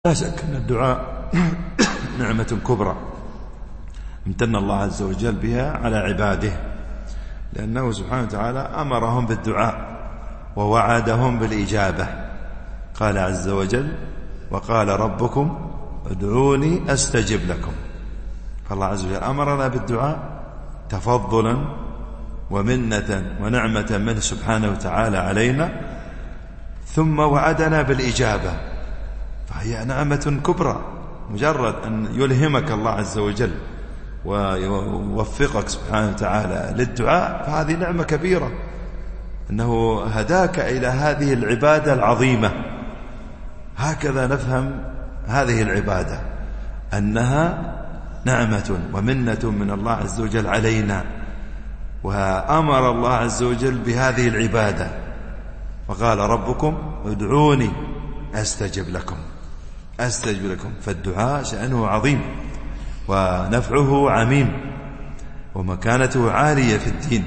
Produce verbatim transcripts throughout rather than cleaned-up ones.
لا شك أن الدعاء نعمة كبرى امتن الله عز وجل بها على عباده، لأنه سبحانه وتعالى أمرهم بالدعاء ووعدهم بالإجابة. قال عز وجل: وقال ربكم ادعوني أستجب لكم. فالله عز وجل أمرنا بالدعاء تفضلا ومنة ونعمة منه سبحانه وتعالى علينا، ثم وعدنا بالإجابة، فهي نعمة كبرى. مجرد أن يلهمك الله عز وجل ويوفقك سبحانه وتعالى للدعاء فهذه نعمة كبيرة، أنه هداك إلى هذه العبادة العظيمة. هكذا نفهم هذه العبادة، أنها نعمة ومنة من الله عز وجل علينا، وأمر الله عز وجل بهذه العبادة، وقال ربكم ادعوني أستجب لكم أستجب لكم. فالدعاء شأنه عظيم ونفعه عميم ومكانته عالية في الدين،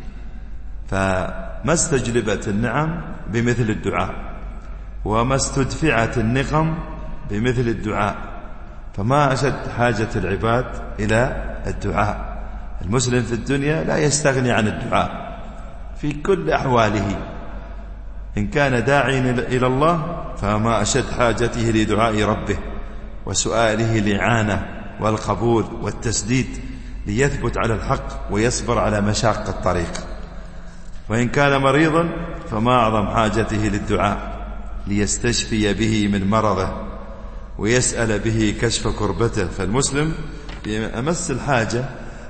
فما استجلبت النعم بمثل الدعاء، وما استدفعت النقم بمثل الدعاء، فما أشد حاجة العباد إلى الدعاء. المسلم في الدنيا لا يستغني عن الدعاء في كل أحواله، إن كان داعي إلى الله فما أشد حاجته لدعاء ربه وسؤاله الإعانة والقبول والتسديد ليثبت على الحق ويصبر على مشاق الطريق. وإن كان مريضا فما أعظم حاجته للدعاء ليستشفي به من مرضه ويسأل به كشف كربته. فالمسلم أمس الحاجة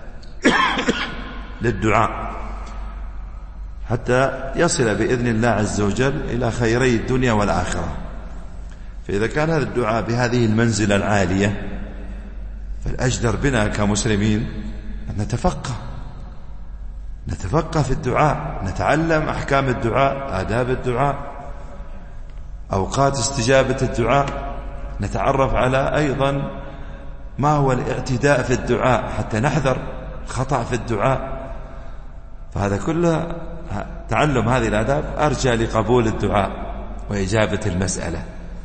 للدعاء حتى يصل بإذن الله عز وجل إلى خيري الدنيا والآخرة. فإذا كان هذا الدعاء بهذه المنزلة العالية فالأجدر بنا كمسلمين أن نتفقه نتفقه في الدعاء، نتعلم أحكام الدعاء، آداب الدعاء، أوقات استجابة الدعاء، نتعرف على أيضا ما هو الاعتداء في الدعاء حتى نحذر خطأ في الدعاء. فهذا كله تعلم هذه الآداب أرجى لقبول الدعاء وإجابة المسألة.